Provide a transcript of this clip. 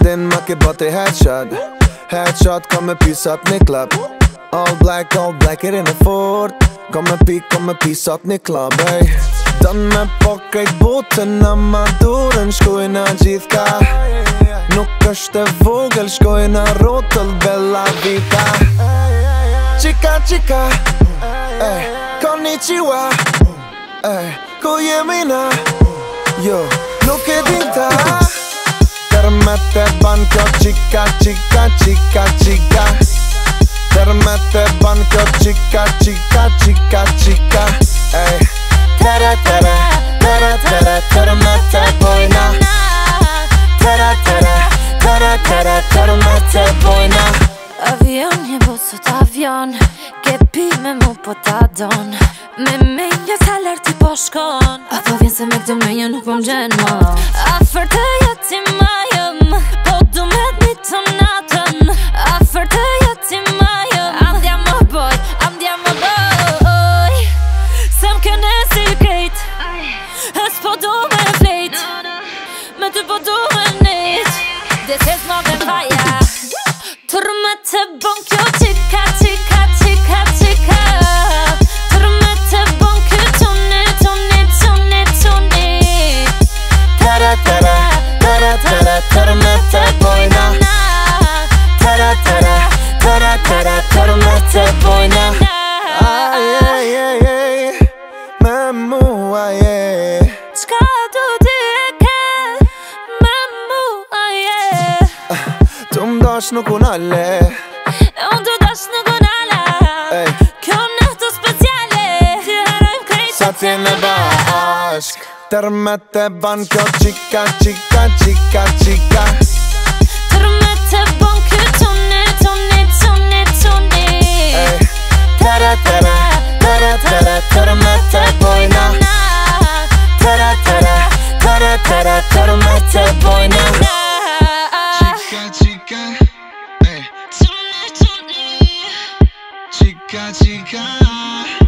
din ma ke bote Headshot kommer pysat ni club All black er inne fort Kommer pysat ni club ey Dan me po krejt botën Amadoren shkojna gjithka Nuk është e vogël Shkojna rotëll Bella Vita Chica Konnichiwa Ku jemi na Jo, nuk e dinta Tërmet e ban kjo chica Tërmet e ban kjo chica Ey Tere Tërmet e bojna Tere Tërmet e bojna Avion je bosut avion Ke pi me mu po ta don Me menja t'halar ti po shkon Apo vjen se me këtë menja nuk po m'gjen ma Afer të jati ma jëm Po du me t'ni të natën Afer të jati ma jëm Andja më boj Se m'kene si kejt Es po du me flejt Me ty po du me nejt This is more than fire Tërmet e bon kjo chica Tërmet e bon kjo toni Tere Tërmet e bojna Tere Tërmet e bojna Me mua Qka du ti e ke Me mua Tu m'dash nuk unale Unë të dash nuk unale Kjo nëhtu speciale Ti harojmë krejt Sa t'jene bashk Tërmet e ban kjo chica Tërmet e bon kjo toni Tere Tërmet e bojna Tere Tërmet e bojna Chica